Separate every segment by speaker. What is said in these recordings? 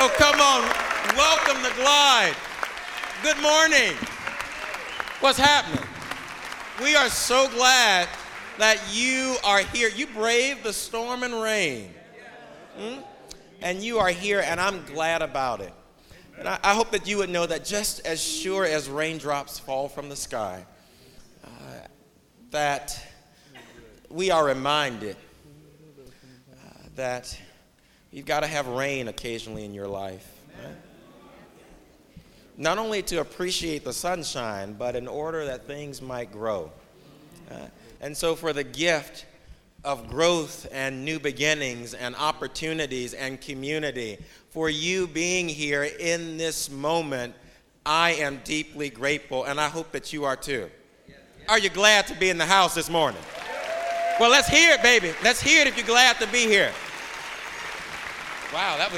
Speaker 1: Oh, come on. Welcome to Glide. Good morning. What's happening? We are so glad that you are here. You braved the storm and rain. And you are here, and I'm glad about it. And I hope that you would know that just as sure as raindrops fall from the sky, that we are reminded that you've got to have rain occasionally in your life. Right? Not only to appreciate the sunshine, but in order that things might grow. And so for the gift of growth and new beginnings and opportunities and community, for you being here in this moment, I am deeply grateful, and I hope that you are too. Are you glad to be in the house this morning? Well, let's hear it, baby. Let's hear it if you're glad to be here. Wow,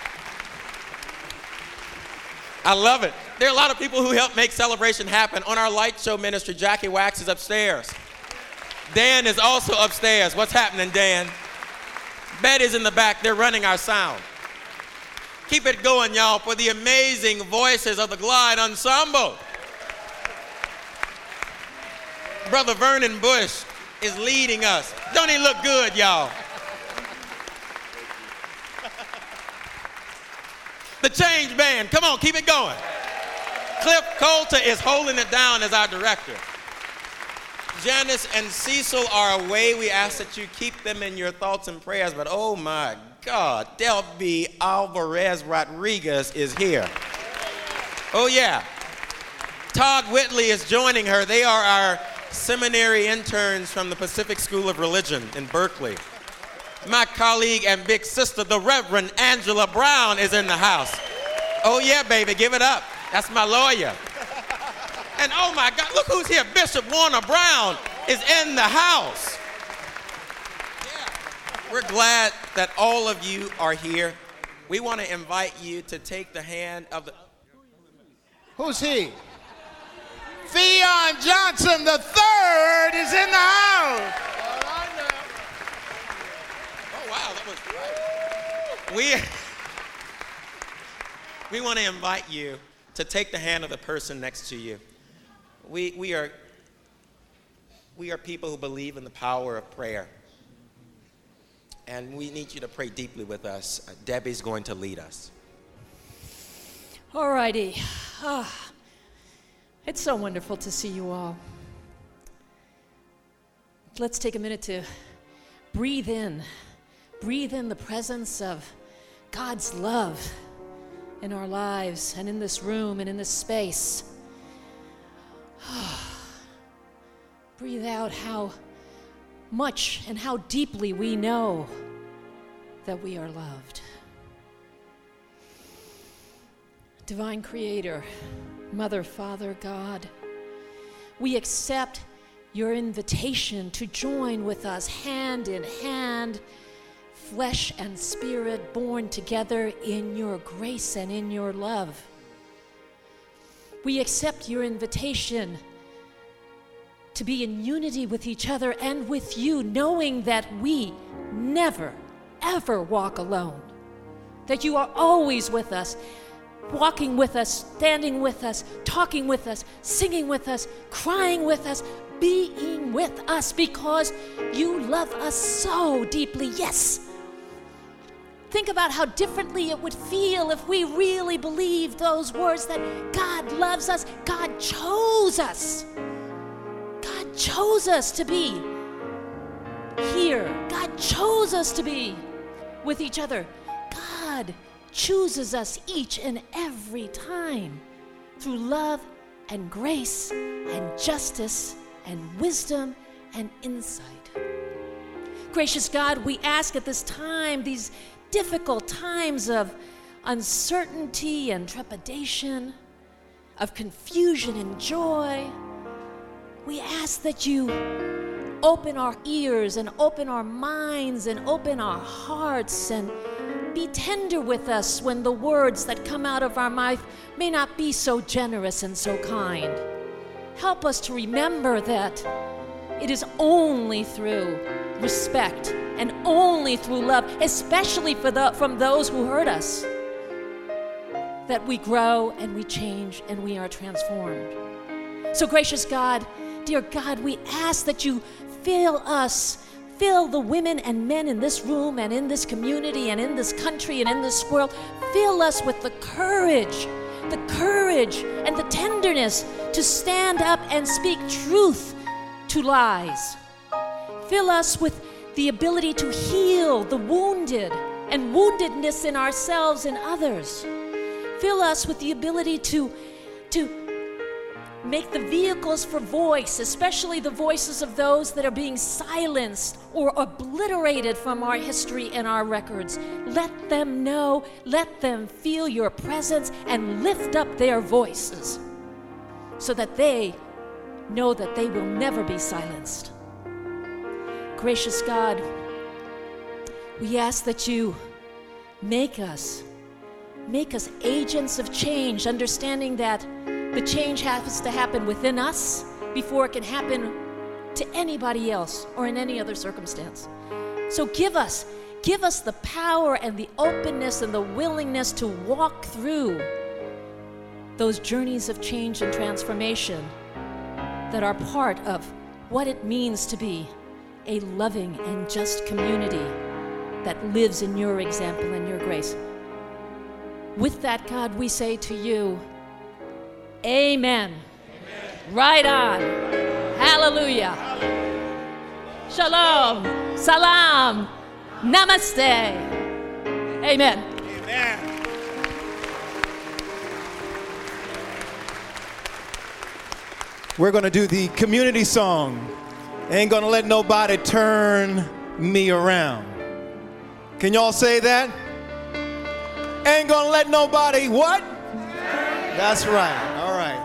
Speaker 1: I love it. There are a lot of people who help make celebration happen. On our light show ministry, Jackie Wax is upstairs. Dan is also upstairs. What's happening, Dan? Betty's in the back. They're running our sound. Keep it going, y'all, for the amazing voices of the Glide Ensemble. Brother Vernon Bush is leading us. Don't he look good, y'all? The Change Band, come on, keep it going. Cliff Coulter is holding it down as our director. Janice and Cecil are away. We ask that you keep them in your thoughts and prayers, but oh my God, Delby Alvarez Rodriguez is here. Oh yeah. Todd Whitley is joining her. They are our seminary interns from the Pacific School of Religion in Berkeley. My colleague and big sister, the Reverend Angela Brown, is in the house. Oh yeah, baby, give it up. That's my lawyer. And oh my God, look who's here. Bishop Warner Brown is in the house. Yeah. We're glad that all of you are here. We want to invite you to take the hand of the...
Speaker 2: Who's he? Theon Johnson III is in the house.
Speaker 1: Wow, that was great. We want to invite you to take the hand of the person next to you. We are people who believe in the power of prayer. And we need you to pray deeply with us. Debbie's going to lead us.
Speaker 3: All righty. It's so wonderful to see you all. Let's take a minute to breathe in. Breathe in the presence of God's love in our lives and in this room and in this space. Breathe out how much and how deeply we know that we are loved. Divine Creator, Mother, Father, God, we accept your invitation to join with us hand in hand, flesh and spirit born together in your grace and in your love. We accept your invitation to be in unity with each other and with you, knowing that we never, ever walk alone, that you are always with us, walking with us, standing with us, talking with us, singing with us, crying with us, being with us, because you love us so deeply. Yes. Think about how differently it would feel if we really believed those words that God loves us. God chose us. God chose us to be here. God chose us to be with each other. God chooses us each and every time through love and grace and justice and wisdom and insight. Gracious God, we ask at this time, these difficult times of uncertainty and trepidation, of confusion and joy, we ask that you open our ears and open our minds and open our hearts and be tender with us when the words that come out of our mouth may not be so generous and so kind. Help us to remember that it is only through respect and only through love, especially from those who hurt us, that we grow and we change and we are transformed. So gracious God, dear God, we ask that you fill the women and men in this room and in this community and in this country and in this world. Fill us with the courage and the tenderness to stand up and speak truth to lies. Fill us with the ability to heal the wounded and woundedness in ourselves and others. Fill us with the ability to make the vehicles for voice, especially the voices of those that are being silenced or obliterated from our history and our records. Let them know, let them feel your presence and lift up their voices so that they know that they will never be silenced. Gracious God, we ask that you make us agents of change, understanding that the change has to happen within us before it can happen to anybody else or in any other circumstance. So give us the power and the openness and the willingness to walk through those journeys of change and transformation that are part of what it means to be a loving and just community that lives in your example and your grace. With that, God, we say to you, Amen. Amen. Right on. Hallelujah. Shalom. Salam. Namaste. Amen.
Speaker 2: Amen. We're going to do the community song. Ain't going to let nobody turn me around. Can y'all say that? Ain't going to let nobody what? That's right. All right.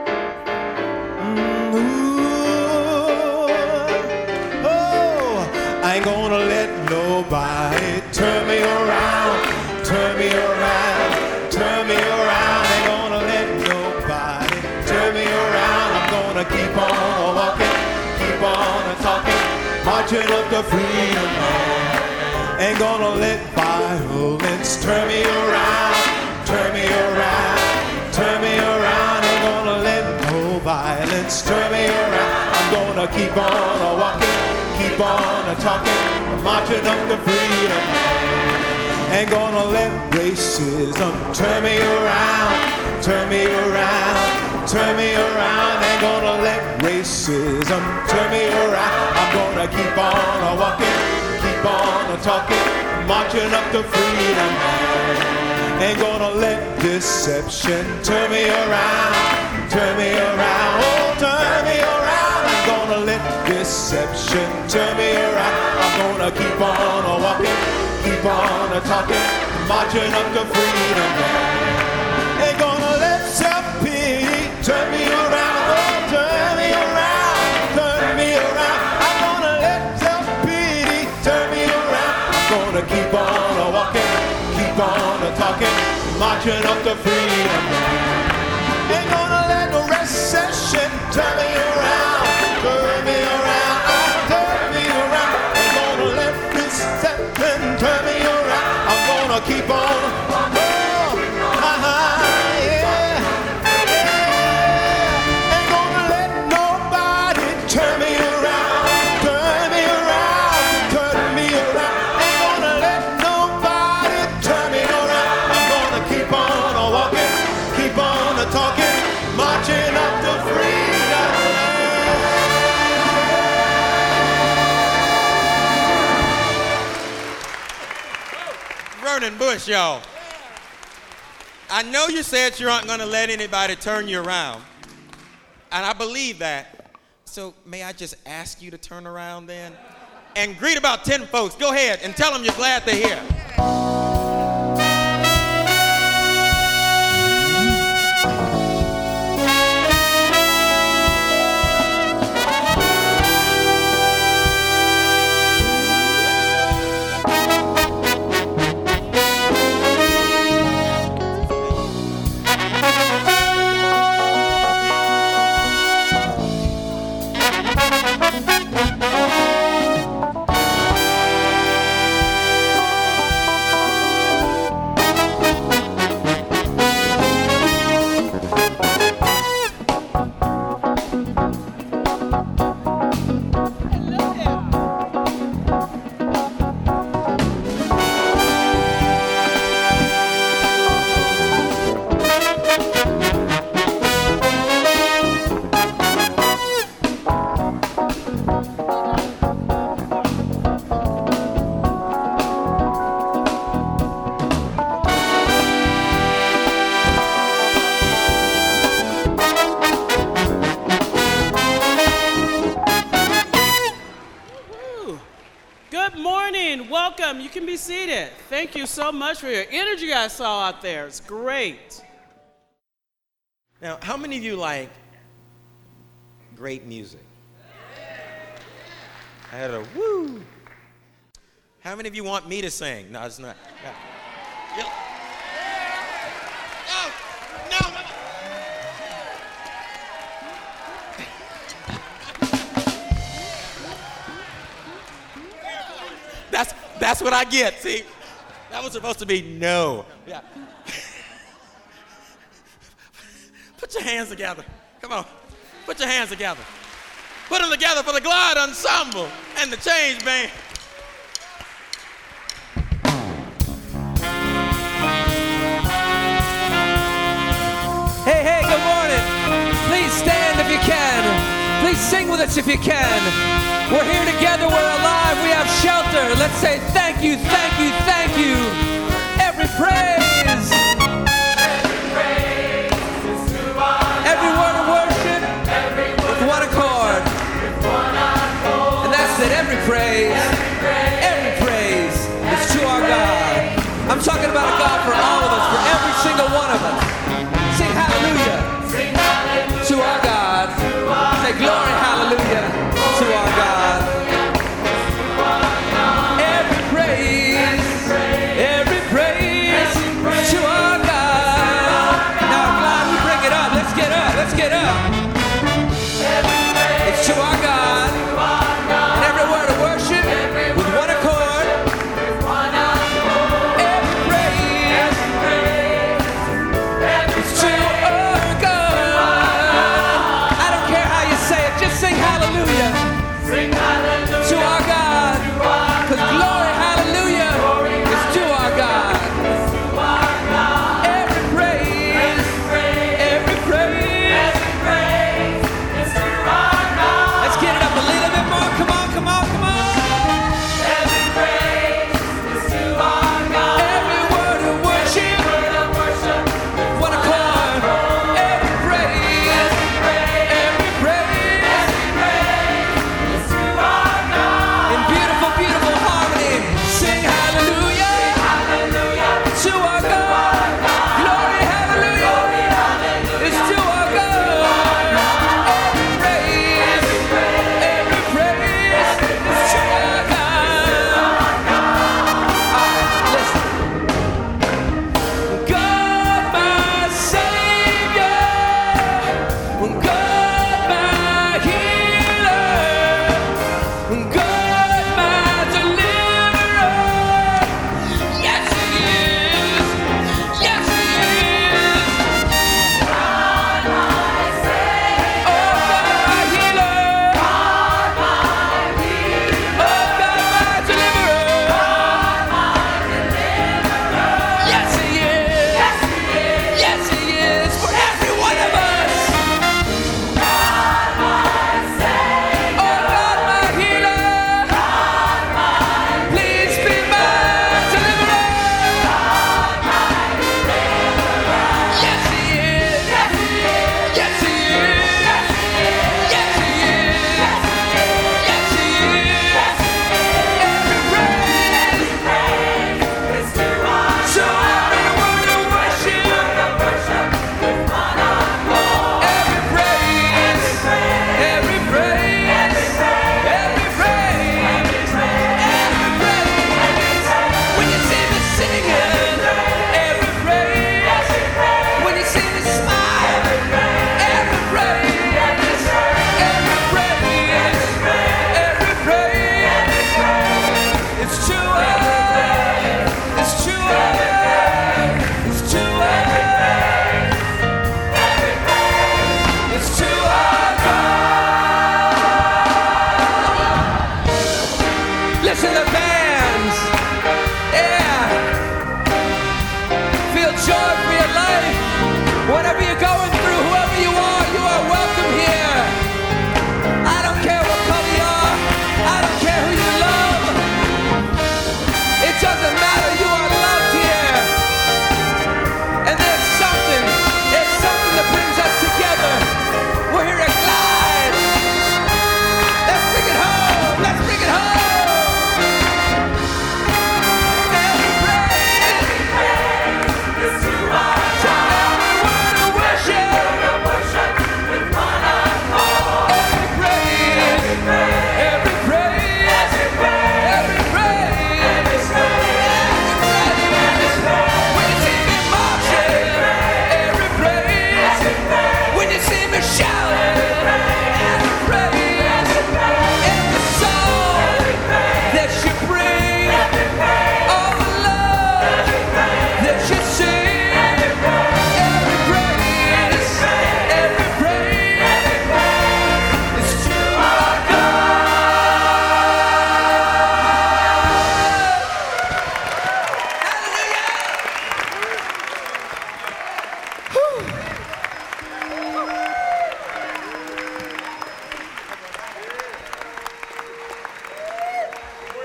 Speaker 2: I ain't gonna let nobody turn me around, turn me around, turn me around. Ain't gonna let nobody turn me around. I'm gonna keep on walking, keep on talking, marching up the freedom line. Ain't gonna let violence turn me around, turn me around. Turn me around, ain't gonna let no violence turn me around. I'm gonna keep on walking, keep on talking, marching up the freedom. Ain't gonna let racism turn me around, turn me around, turn me around. Ain't gonna let racism turn me around. I'm gonna keep on walking, keep on talking, marching up the freedom. Ain't gonna let deception turn me around, turn me around, oh, turn me around. Ain't gonna let deception turn me around. I'm gonna keep on walking, keep on talking, marching up to freedom. Ain't gonna let self-pity turn me around, oh, turn me around, turn me around. I'm gonna let self-pity turn me around. I'm gonna keep on walking, keep on talking, marching up to freedom. Ain't gonna let no recession turn me around, turn me around, turn me around. Ain't gonna let deception turn me around. I'm gonna keep on, yeah, yeah. Ain't gonna let nobody turn me around, turn me around, turn me around. Ain't gonna let nobody turn me around. I'm gonna keep on walking, keep on talking, marching up to freedom.
Speaker 1: Vernon Bush, y'all. I know you said you aren't going to let anybody turn you around, and I believe that. So may I just ask you to turn around then? And greet about 10 folks. Go ahead and tell them you're glad they're here.
Speaker 4: can be seated. Thank you so much for your energy I saw out there. It's great.
Speaker 1: Now, how many of you like great music? I had a woo. How many of you want me to sing? No, it's not. Yeah. No. That's what I get. See, that was supposed to be no. Yeah. Put your hands together. Come on. Put your hands together. Put them together for the Glide Ensemble and the Change Band.
Speaker 5: Hey, good morning. Please stand if you can. Please sing with us if you can. We're here together. We're alive. We have shelter. Let's say thank you, thank you, thank you. Every praise. Every word of worship with one accord. And that's it. Every praise is to our God. I'm talking about a God for all of us, for every single one of us. Sing hallelujah to our God. Say glory, hallelujah to our God. Every praise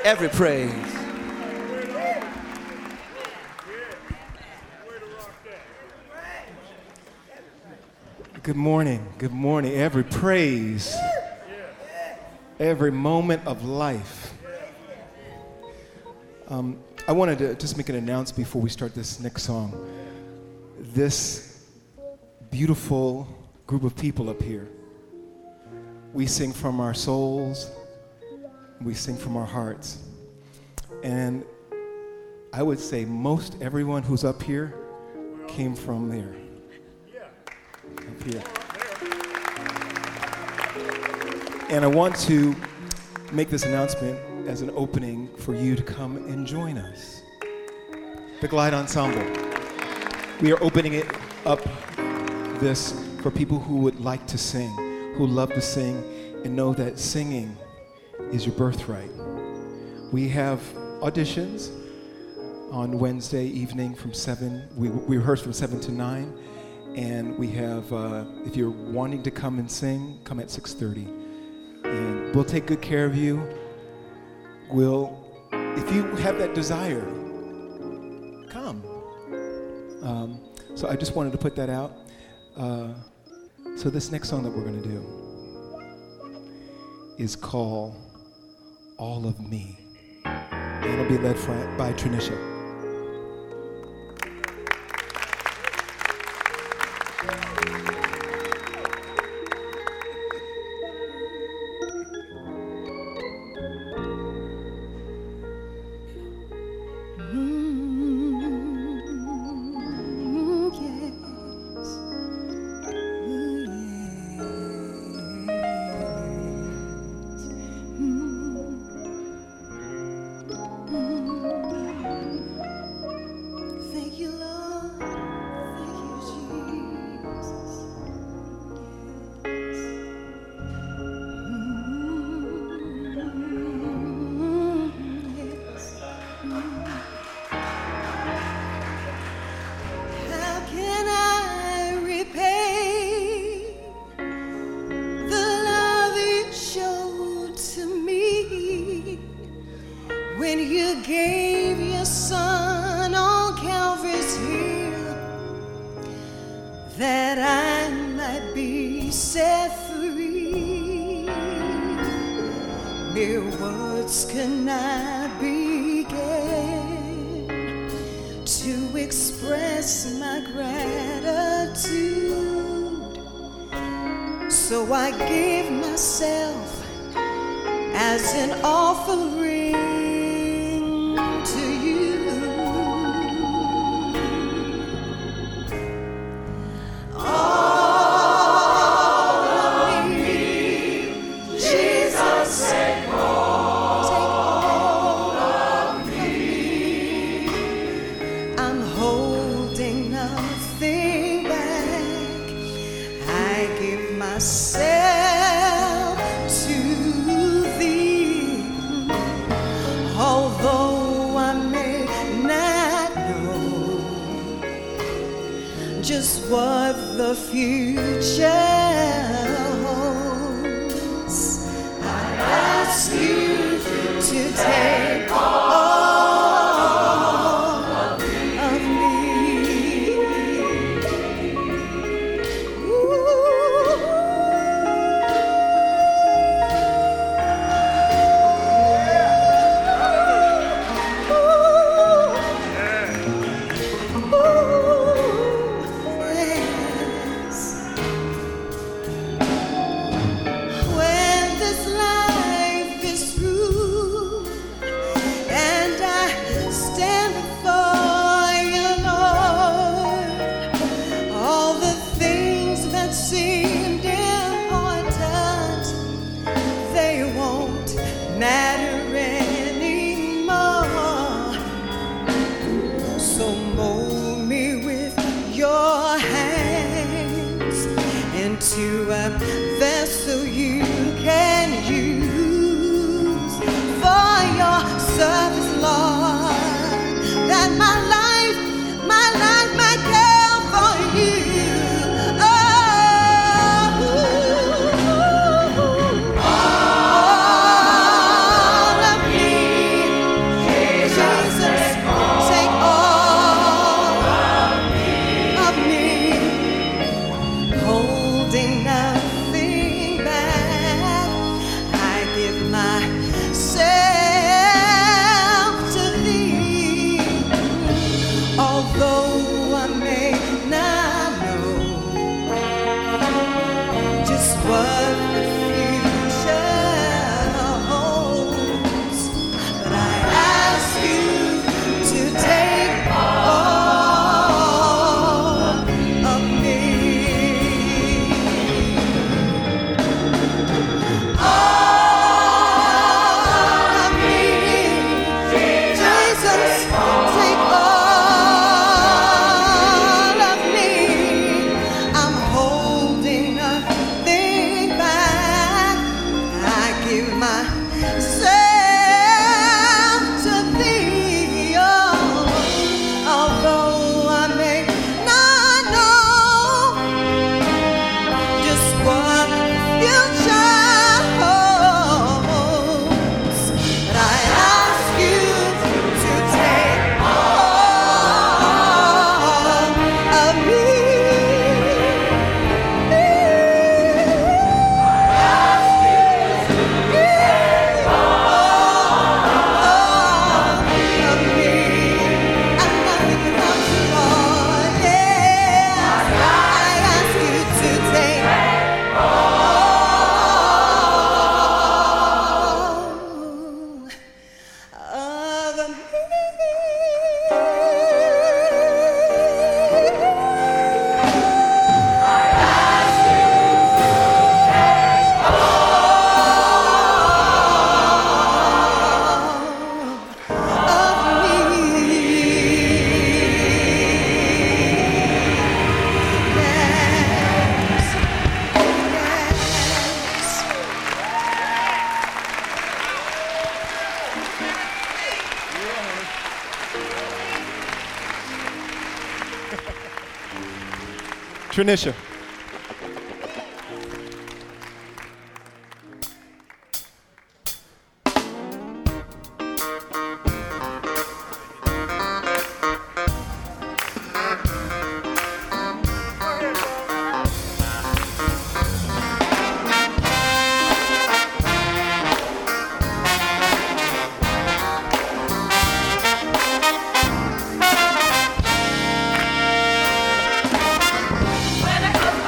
Speaker 5: every praise.
Speaker 2: Good morning. Good morning. Every praise, every moment of life. I wanted to just make an announcement before we start this next song. This beautiful group of people up here, we sing from our souls, we sing from our hearts. And I would say most everyone who's up here came from there. Up here. And I want to make this announcement as an opening for you to come and join us. The Glide Ensemble. We are opening it up this for people who would like to sing, who love to sing, and know that singing is your birthright. We have auditions on Wednesday evening from 7. We rehearse from 7 to 9. And we have, if you're wanting to come and sing, come at 6:30. And we'll take good care of you. If you have that desire, come. So I just wanted to put that out. So this next song that we're going to do is called All of Me. And it'll be led by Trinisha.
Speaker 6: So I give myself as an offering to you. All of me, Jesus, take all of me. I'm holding nothing back. I give myself to thee, although I may not know just what the future holds. I ask you to take all of me. When this life is through and I stand before you, Lord, all the things that seemed important, they won't matter anymore. So mold me with your hands into a vessel you can use for your service, Lord, that my life might count for you. All of me,
Speaker 2: Tranisha.
Speaker 7: When I come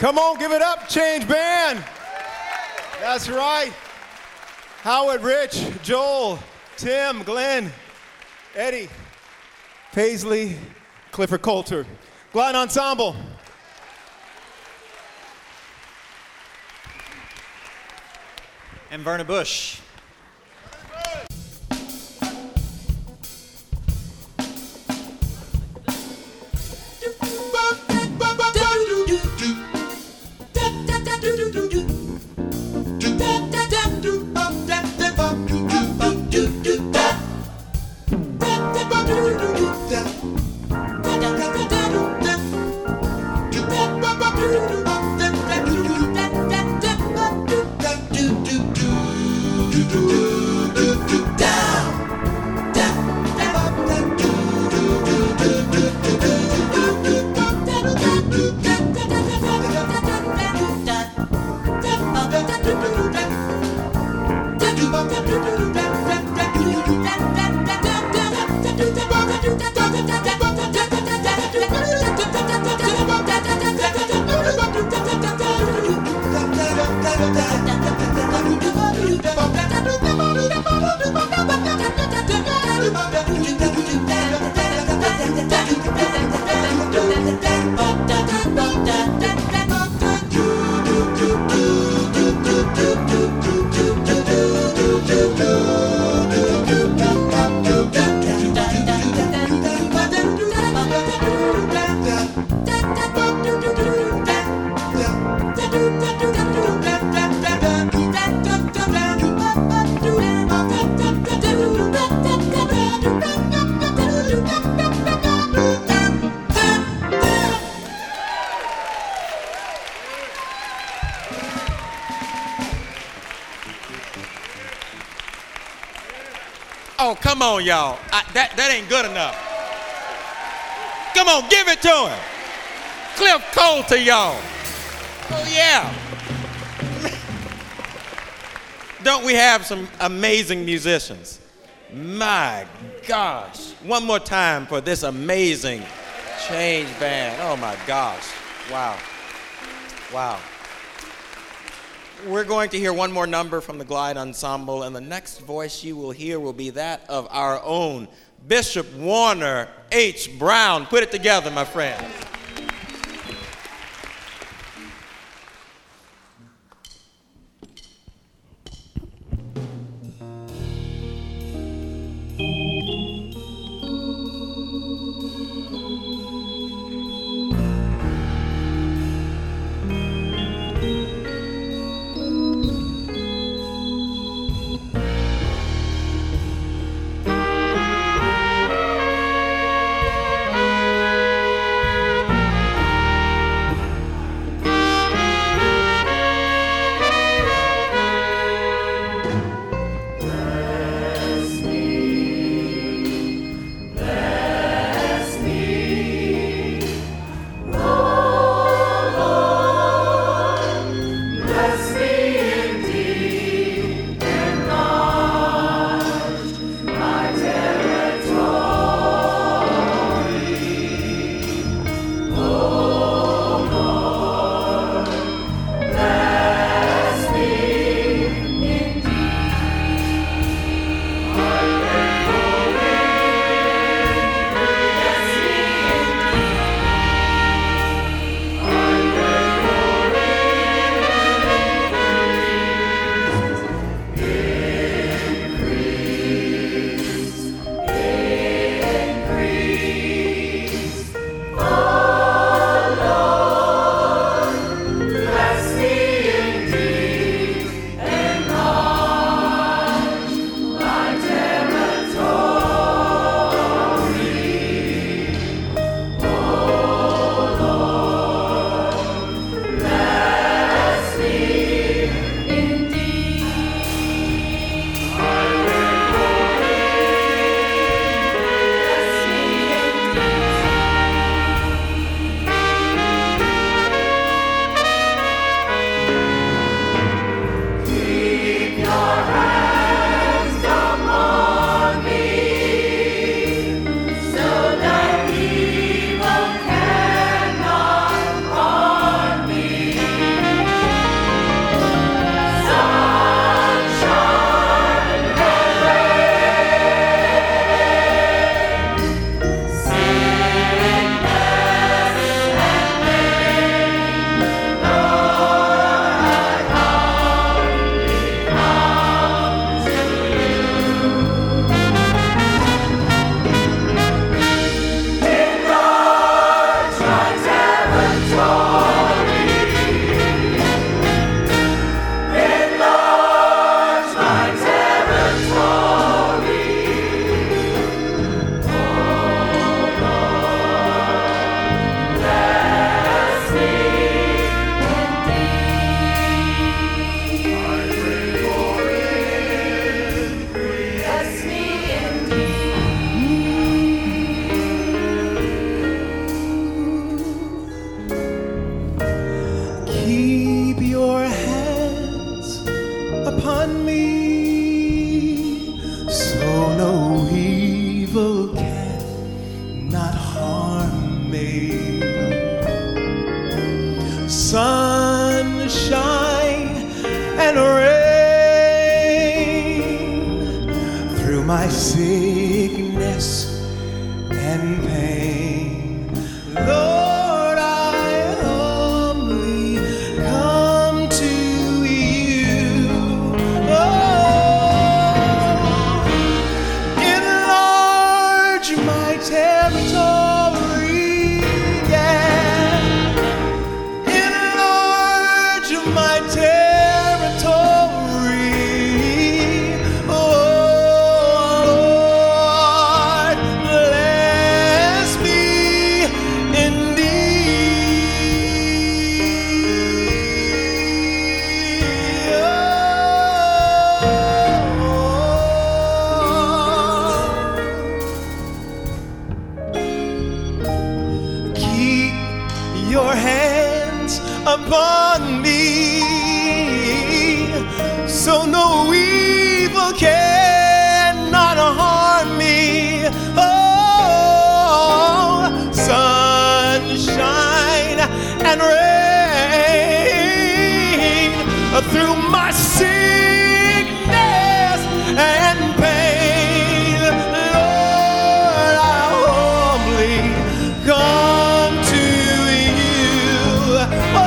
Speaker 2: Come on, give it up, Change Band. That's right. Howard, Rich, Joel, Tim, Glenn, Eddie, Paisley, Clifford Coulter, Glide Ensemble.
Speaker 7: And Verna Bush.
Speaker 1: Oh, come on, y'all. That ain't good enough. Come on, give it to him. Cliff Coulter, y'all. Oh, yeah. Don't we have some amazing musicians? My gosh. One more time for this amazing Change Band. Oh, my gosh. Wow. Wow. We're going to hear one more number from the Glide Ensemble, and the next voice you will hear will be that of our own Bishop Warner H. Brown. Put it together, my friend.
Speaker 2: Sunshine and rain through my sickness and pain. Lord, I humbly come to you. Oh, enlarge my territory, yeah. Enlarge my territory. Oh, Lord, bless me indeed. Keep your hands upon me, so no evil cannot harm me. Oh, sunshine and rain through my sickness and pain. Lord, I humbly come to you. Oh,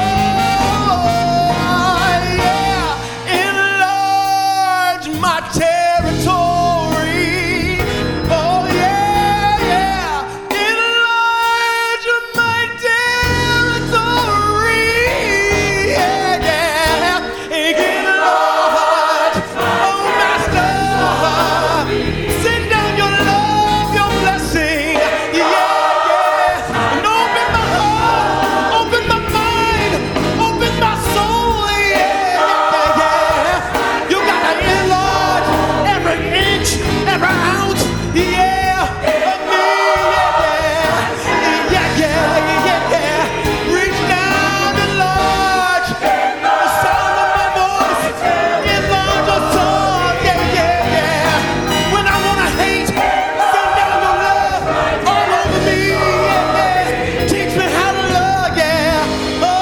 Speaker 2: yeah. Enlarge my territory. Oh, yeah, yeah. Enlarge my territory. Yeah, yeah. Get Lord, oh, Master. Send down your love, your blessing. Yeah, yeah. And open my heart, open my mind, open my soul. Yeah, yeah, yeah. You gotta enlarge every inch, every ounce. Yeah, of me. Yeah, yeah, yeah, yeah, yeah. Reach down, enlarge the sound of my voice. Enlarge your song. Yeah, yeah, yeah. When I wanna hate, send down your love all over me. Yeah, yeah. Teach me how to love. Yeah. Oh,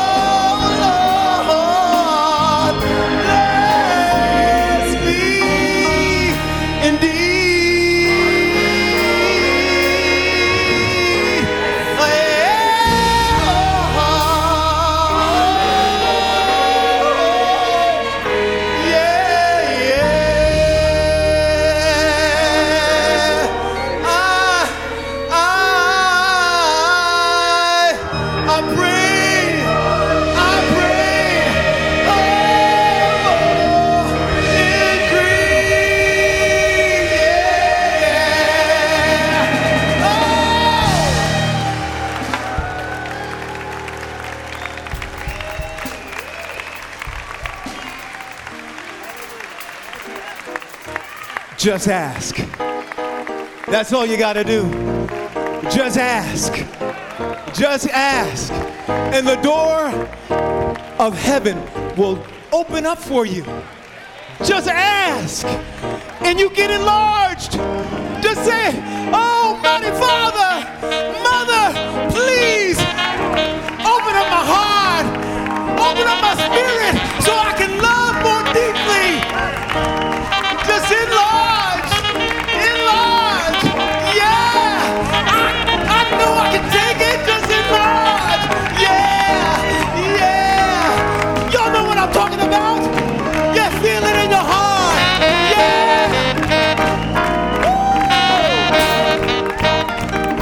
Speaker 2: Lord, bless me indeed. I pray, just ask. That's all you gotta do. Just ask. Just ask. And the door of heaven will open up for you. Just ask. And you get enlarged. Just say, oh, mighty Father, Mother, please open up my heart. Open up my spirit so I can love more deeply. Just enlarge. Enlarge. Yeah. I know I can take it. Just enlarge. Yeah. Yeah. Y'all know what I'm talking about? Yeah, feel it in your heart. Yeah. Woo.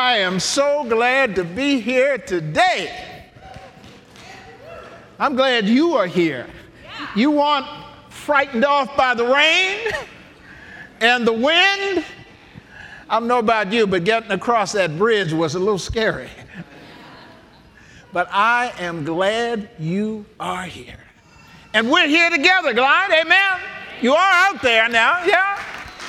Speaker 8: I am so glad to be here today. I'm glad you are here. You weren't frightened off by the rain and the wind. I don't know about you, but getting across that bridge was a little scary. But I am glad you are here. And we're here together, Glide, amen? You are out there now, yeah?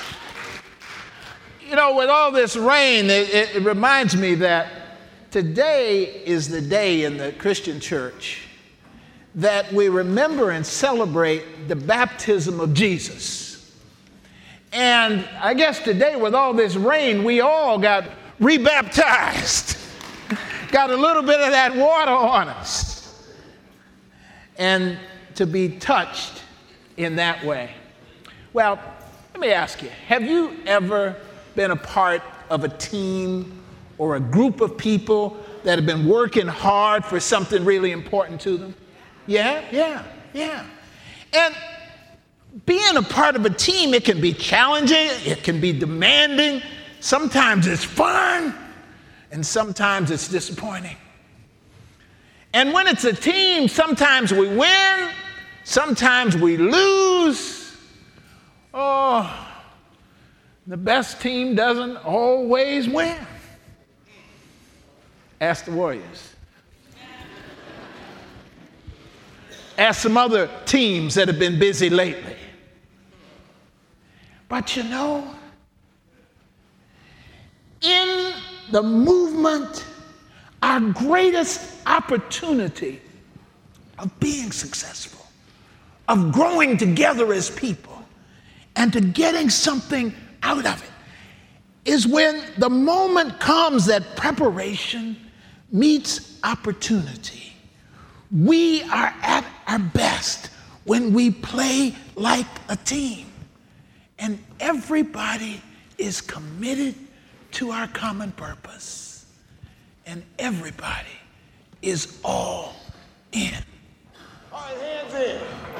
Speaker 8: You know, with all this rain, it reminds me that today is the day in the Christian church that we remember and celebrate the baptism of Jesus. And I guess today, with all this rain, we all got rebaptized, got a little bit of that water on us, and to be touched in that way. Well, let me ask you, have you ever been a part of a team or a group of people that have been working hard for something really important to them? Yeah. And being a part of a team, it can be challenging, it can be demanding. Sometimes it's fun, and sometimes it's disappointing. And when it's a team, sometimes we win, sometimes we lose. Oh, the best team doesn't always win. Ask the Warriors. Ask some other teams that have been busy lately. But you know, in the movement, our greatest opportunity of being successful, of growing together as people, and to getting something out of it, is when the moment comes that preparation meets opportunity. We are at our best when we play like a team, and everybody is committed to our common purpose, and everybody is all in.
Speaker 9: All right, hands in.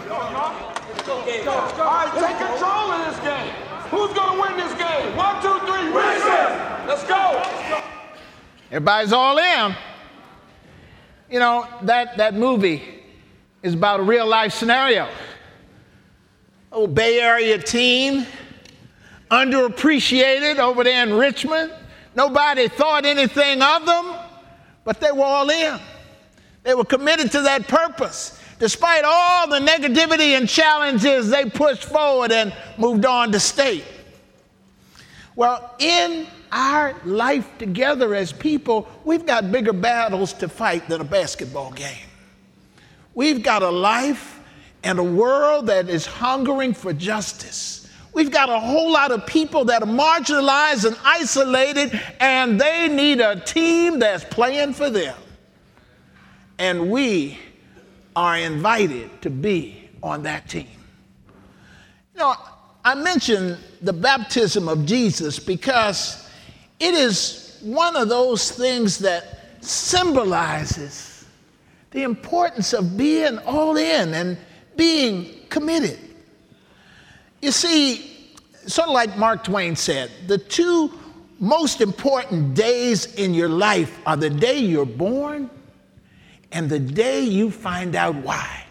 Speaker 9: All right, take control of this game. Who's going to win this game? 1, 2, 3, win! Let's go.
Speaker 8: Everybody's all in. You know, that movie is about a real life scenario. Old Bay Area teen, underappreciated over there in Richmond. Nobody thought anything of them, but they were all in. They were committed to that purpose. Despite all the negativity and challenges, they pushed forward and moved on to state. Well, in our life together as people, we've got bigger battles to fight than a basketball game. We've got a life and a world that is hungering for justice. We've got a whole lot of people that are marginalized and isolated, and they need a team that's playing for them. And we are invited to be on that team. You know, I mentioned the baptism of Jesus because it is one of those things that symbolizes the importance of being all in and being committed. You see, sort of like Mark Twain said, the two most important days in your life are the day you're born and the day you find out why.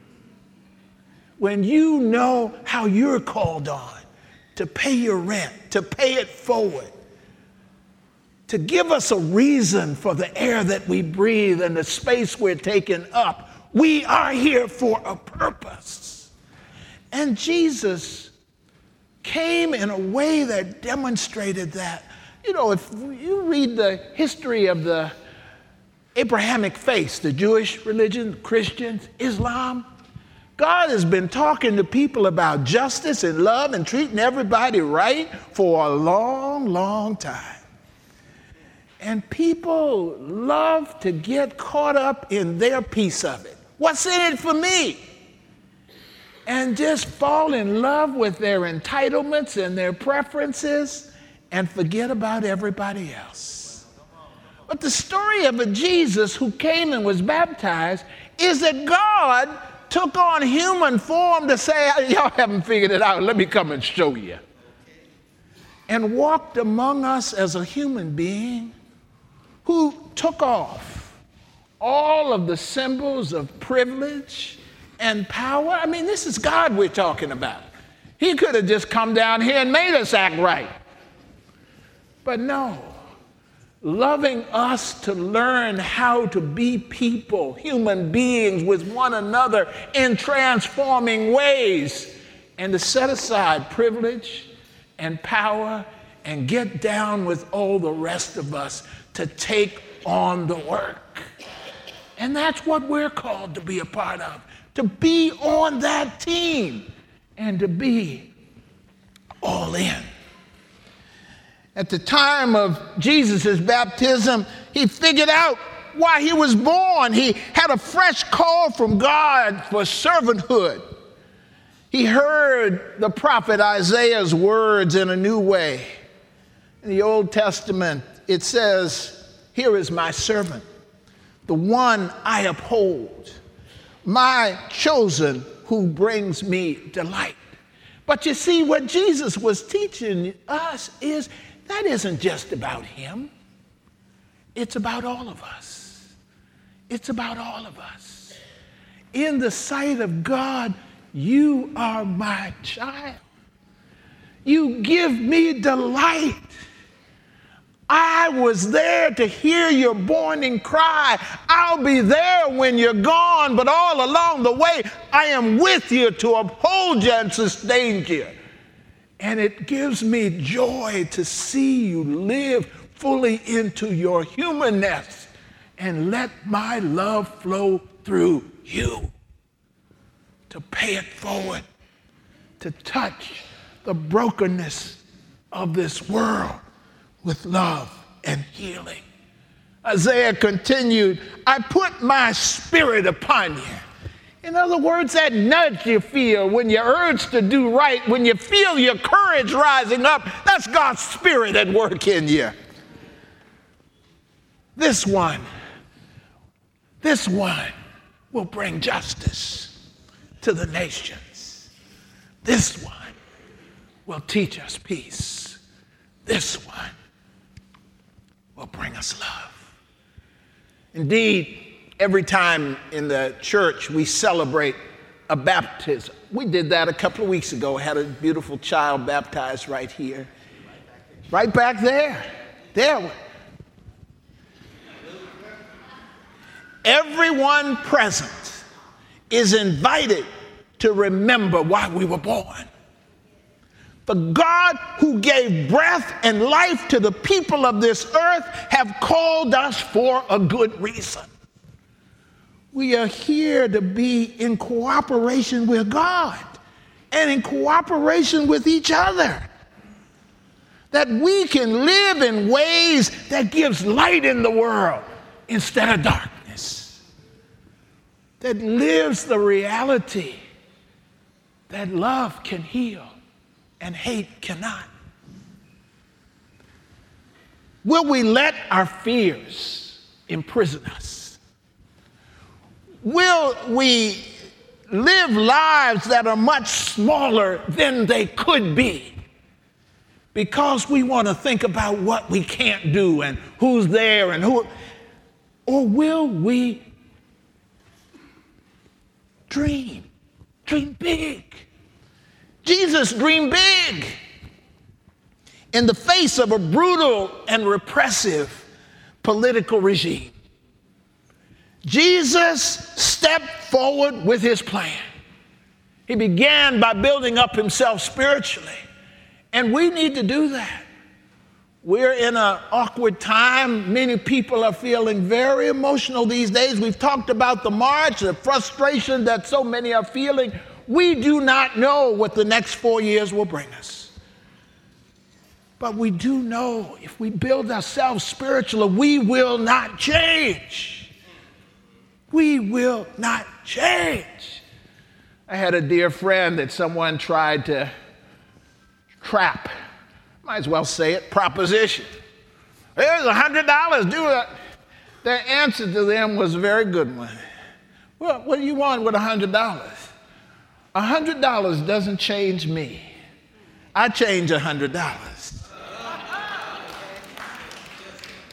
Speaker 8: When you know how you're called on to pay your rent, to pay it forward, to give us a reason for the air that we breathe and the space we're taking up. We are here for a purpose. And Jesus came in a way that demonstrated that. You know, if you read the history of the Abrahamic faith, the Jewish religion, Christians, Islam, God has been talking to people about justice and love and treating everybody right for a long, long time. And people love to get caught up in their piece of it. What's in it for me? And just fall in love with their entitlements and their preferences and forget about everybody else. But the story of a Jesus who came and was baptized is that God took on human form to say, y'all haven't figured it out, let me come and show you. And walked among us as a human being who took off all of the symbols of privilege and power. I mean, this is God we're talking about. He could have just come down here and made us act right. But no, loving us to learn how to be people, human beings with one another in transforming ways, and to set aside privilege and power and get down with all the rest of us to take on the work. And that's what we're called to be a part of, to be on that team and to be all in. At the time of Jesus' baptism, he figured out why he was born. He had a fresh call from God for servanthood. He heard the prophet Isaiah's words in a new way. In the Old Testament, it says, "Here is my servant, the one I uphold, my chosen who brings me delight." But you see, what Jesus was teaching us is that isn't just about him. It's about all of us. It's about all of us. In the sight of God, you are my child. You give me delight. I was there to hear your mourning cry. I'll be there when you're gone, but all along the way, I am with you to uphold you and sustain you. And it gives me joy to see you live fully into your humanness and let my love flow through you, to pay it forward, to touch the brokenness of this world with love and healing. Isaiah continued, "I put my spirit upon you." In other words, that nudge you feel when you're urged to do right, when you feel your courage rising up, that's God's spirit at work in you. This one will bring justice to the nations. This one will teach us peace. This one will bring us love. Indeed, every time in the church we celebrate a baptism, we did that a couple of weeks ago, had a beautiful child baptized right here. Right back there. There. Everyone present is invited to remember why we were born. The God who gave breath and life to the people of this earth have called us for a good reason. We are here to be in cooperation with God and in cooperation with each other, that we can live in ways that gives light in the world instead of darkness, that lives the reality that love can heal and hate cannot. Will we let our fears imprison us? Will we live lives that are much smaller than they could be because we want to think about what we can't do and who's there and who? Or will we dream big? Jesus dreamed big in the face of a brutal and repressive political regime. Jesus stepped forward with his plan. He began by building up himself spiritually, and we need to do that. We're in an awkward time. Many people are feeling very emotional these days. We've talked about the march, the frustration that so many are feeling. We do not know what the next 4 years will bring us. But we do know if we build ourselves spiritually, we will not change. We will not change. I had a dear friend that someone tried to trap. Might as well say it, proposition. Here's $100, do it. Their answer to them was a very good one. Well, what do you want with $100? $100 doesn't change me. I change $100.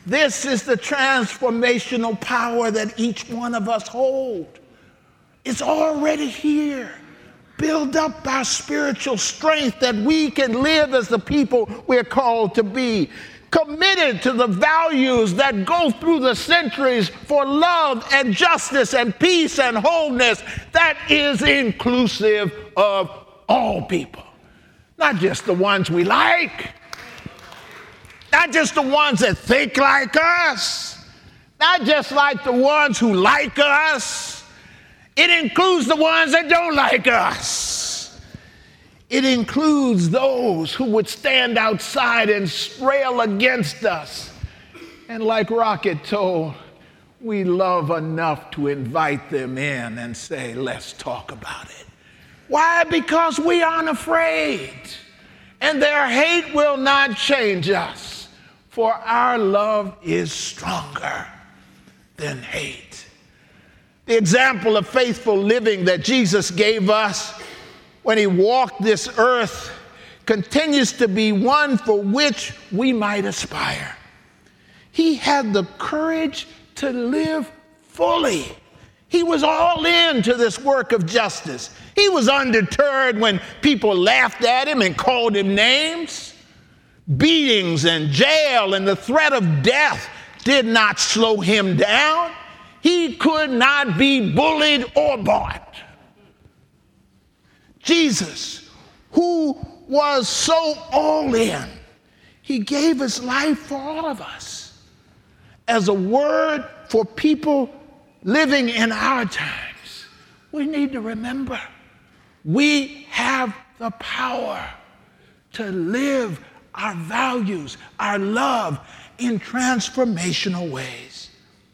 Speaker 8: This is the transformational power that each one of us hold. It's already here. Build up our spiritual strength that we can live as the people we're called to be. Committed to the values that go through the centuries for love and justice and peace and wholeness that is inclusive of all people. Not just the ones we like. Not just the ones that think like us. Not just like the ones who like us. It includes the ones that don't like us. It includes those who would stand outside and rail against us. And like Rocket told, we love enough to invite them in and say, let's talk about it. Why? Because we aren't afraid. And their hate will not change us. For our love is stronger than hate. The example of faithful living that Jesus gave us when he walked this earth continues to be one for which we might aspire. He had the courage to live fully. He was all in to this work of justice. He was undeterred when people laughed at him and called him names. Beatings and jail and the threat of death did not slow him down. He could not be bullied or bought. Jesus, who was so all in, he gave his life for all of us as a word for people living in our times. We need to remember we have the power to live our values, our love in transformational ways.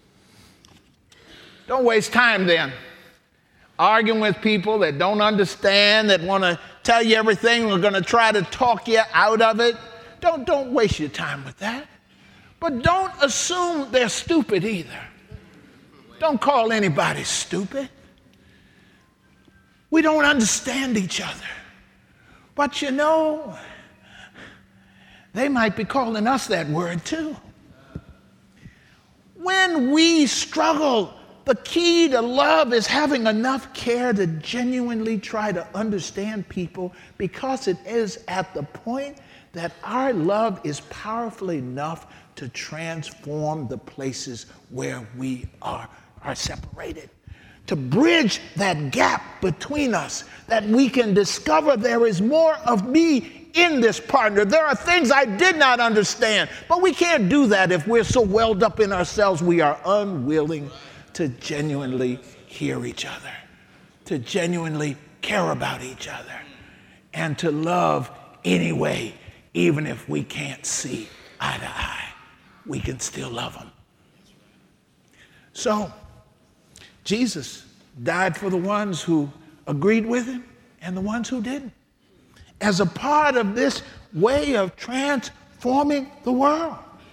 Speaker 8: Don't waste time then arguing with people that don't understand, that want to tell you everything, we're going to try to talk you out of it. Don't waste your time with that. But don't assume they're stupid either. Don't call anybody stupid. We don't understand each other. But you know, they might be calling us that word too. When we struggle, the key to love is having enough care to genuinely try to understand people, because it is at the point that our love is powerful enough to transform the places where we are separated. To bridge that gap between us, that we can discover there is more of me in this partner. There are things I did not understand, but we can't do that if we're so welled up in ourselves we are unwilling to genuinely hear each other, to genuinely care about each other, and to love anyway, even if we can't see eye to eye. We can still love them. So, Jesus died for the ones who agreed with him and the ones who didn't, as a part of this way of transforming the world.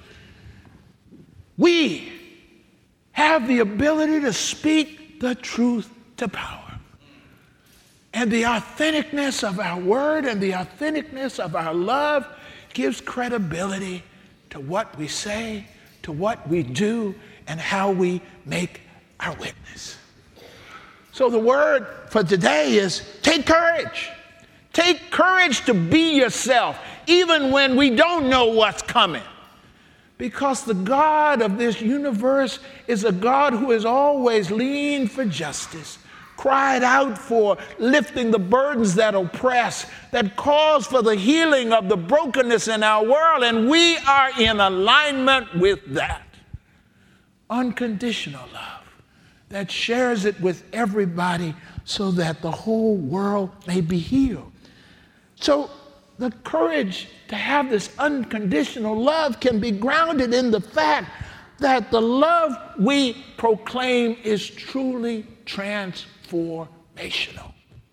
Speaker 8: We have the ability to speak the truth to power. And the authenticness of our word and the authenticness of our love gives credibility to what we say, to what we do, and how we make our witness. So the word for today is take courage. Take courage to be yourself, even when we don't know what's coming. Because the God of this universe is a God who has always leaned for justice, cried out for lifting the burdens that oppress, that calls for the healing of the brokenness in our world, and we are in alignment with that. Unconditional love that shares it with everybody so that the whole world may be healed. So the courage to have this unconditional love can be grounded in the fact that the love we proclaim is truly transformational.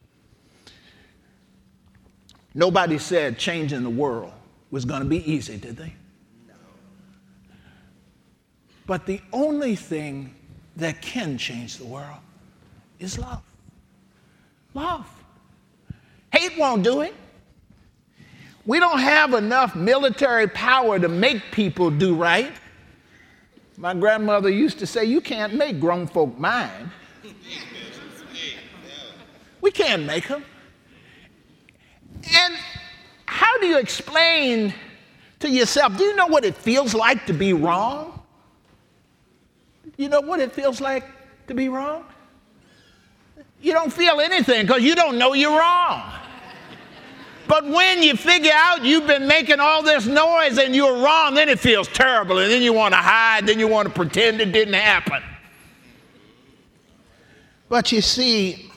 Speaker 8: Nobody said changing the world was going to be easy, did they? No. But the only thing that can change the world is love. Love. Hate won't do it. We don't have enough military power to make people do right. My grandmother used to say, you can't make grown folk mind. We can't make them. And how do you explain to yourself, do you know what it feels like to be wrong? You know what it feels like to be wrong? You don't feel anything because you don't know you're wrong. But when you figure out you've been making all this noise and you're wrong, then it feels terrible, and then you want to hide, then you want to pretend it didn't happen. But you see,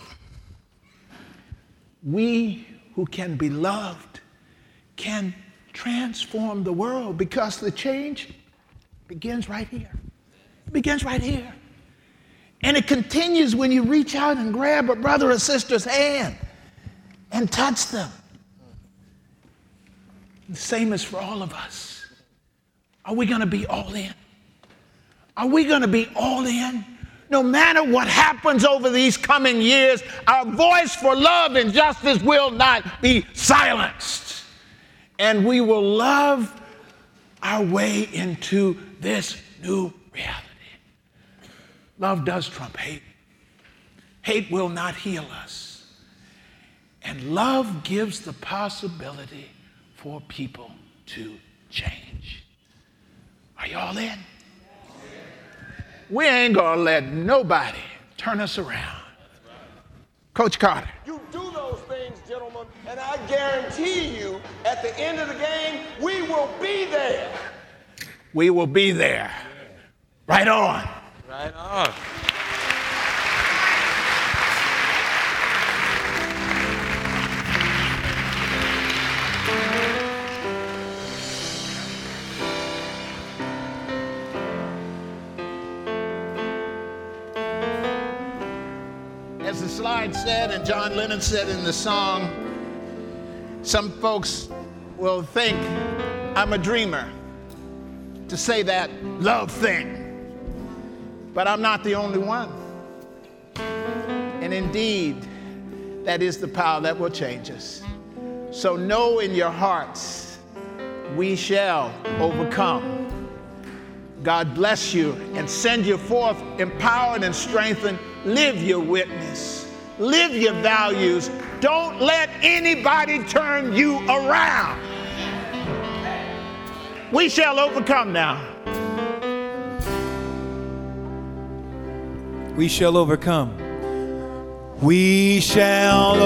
Speaker 8: we who can be loved can transform the world, because the change begins right here. It begins right here. And it continues when you reach out and grab a brother or sister's hand and touch them. The same is for all of us. Are we going to be all in? Are we going to be all in? No matter what happens over these coming years, our voice for love and justice will not be silenced. And we will love our way into this new reality. Love does trump hate. Hate will not heal us. And love gives the possibility for people to change. Are y'all in? We ain't gonna let nobody turn us around. Coach Carter.
Speaker 9: You do those things, gentlemen, and I guarantee you, at the end of the game, we will be there.
Speaker 8: We will be there. Right on.
Speaker 1: Right on.
Speaker 8: As the slide said and John Lennon said in the song, some folks will think I'm a dreamer to say that love thing. But I'm not the only one. And indeed, that is the power that will change us. So know in your hearts, we shall overcome. God bless you and send you forth empowered and strengthened. Live your witness. Live your values. Don't let anybody turn you around. We shall overcome now.
Speaker 2: We shall overcome. We shall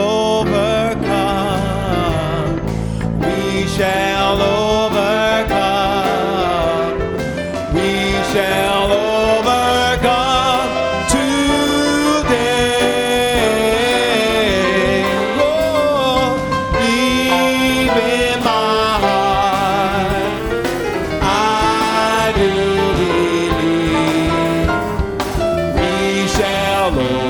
Speaker 2: overcome. We shall overcome. We shall overcome today. Oh, deep in my heart, I do believe we shall overcome.